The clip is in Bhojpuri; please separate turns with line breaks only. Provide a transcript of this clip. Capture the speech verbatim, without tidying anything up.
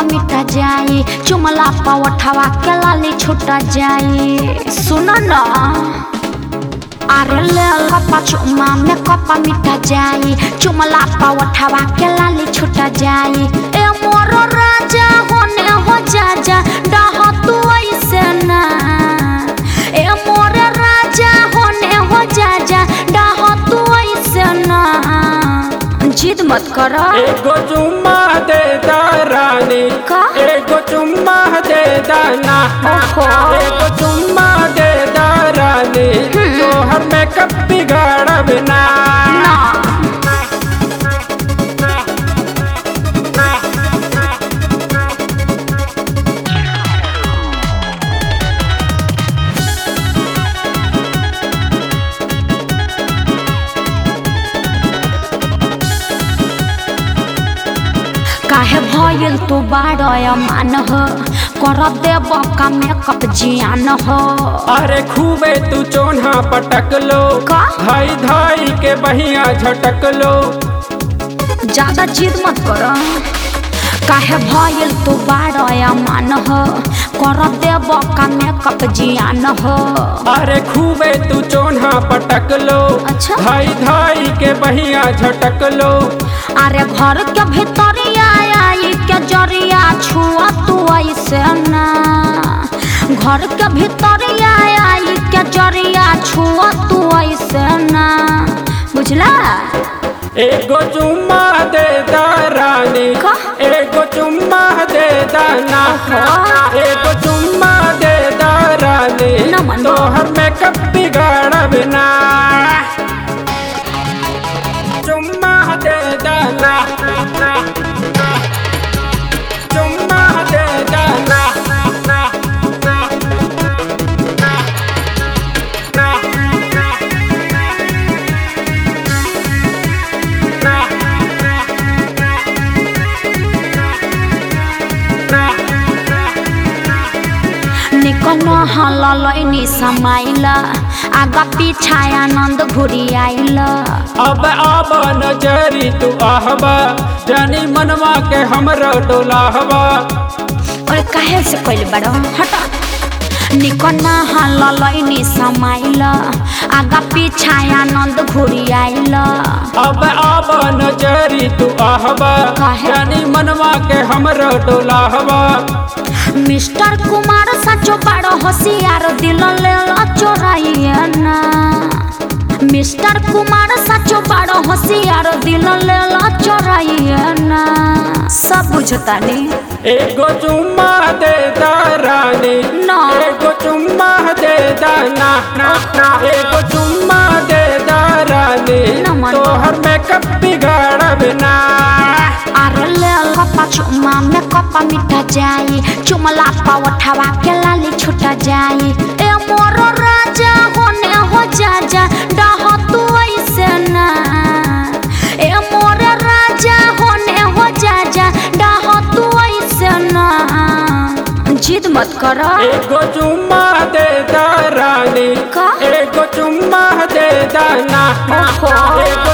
मिटा जाई, चुमला पवठवा के लाली छुटा जाई। सुनो ना अरे ले कपा चुमा में कपा मिटा जाई, चुमला पवठवा के लाली छुटा जाई। ए मोरो राजा होने हो जा जा डह तू ऐसे ना, ए मोरे राजा होने हो जा जा डह तू ऐसे ना। जिद मत करो।
एगो चुम्मा दे दा रानी, एगो चुम्मा दे दा ना, एगो चुम्मा दे दा रानी, तोहर मेकअप बिगाड़ब ना।
काहे भइल तू बारय मान हो, कर देब का मेकअप जियान हो।
अरे खूबे तू चोन्हा पटक लो, धाई धाई के बहिया झटक लो।
ज्यादा जिद मत करो। काहे भइल तू बारय मान हो, कर देब का मेकअप जियान हो।
अरे खूबे तू चोन्हा पटक लो,
अच्छा
धाई धाई के बहिया झटक लो।
अरे घर के भीतरिया आई के जरिया छुआ तू ऐसे ना, घर के भीतरिया आई के जरिया छुआ तू ऐसे ना, बुझला।
एगो चुम्मा दे दा रानी, एगो चुम्मा दे दा ना, एगो चुम्मा दे दा रानी, तोहर मेकअप बिगाड़ब ना। चुम्मा दे दा ना, चुम्मा दे दा ना।
निकनो हललैनी समाइला, आगा पीछा आनंद घुरी आइला।
अब अब नजरी तू आहबा, जानी मनवा के हमरा डोलाहबा।
अरे काहे से कइल बड़ हटा। निकना हललैनी समाइला, आगा पीछा आनंद घुरी आइला।
अब अब नजरी तू आहबा, जानी मनवा के हमरा डोलाहबा।
मिस्टर कुमार सचो बड़ो होशियार, दिल ले चोराइए ना। मिस्टर कुमार सचो बड़ो होशियार, दिल ले चोराइए ना। सब बुझता नहीं।
एगो चुम्मा दे दा रानी, एगो चुम्मा दे दा ना, एगो चुम्मा दे दा रानी, तोहर मेकअप बिगाड़ब ना।
अरे ले कपा चुम्मा में कपा मिटा जाई, चुमला पवठवा के लाली छुटा जाई। ए मोरो राजा होने हो जा जा डह तू ऐसे ना, ए मोरे राजा होने हो जा जा डह तू ऐसे ना। जिद मत करो।
एगो चुम्मा दे दा रानी, एगो चुम्मा दे दा ना, एगो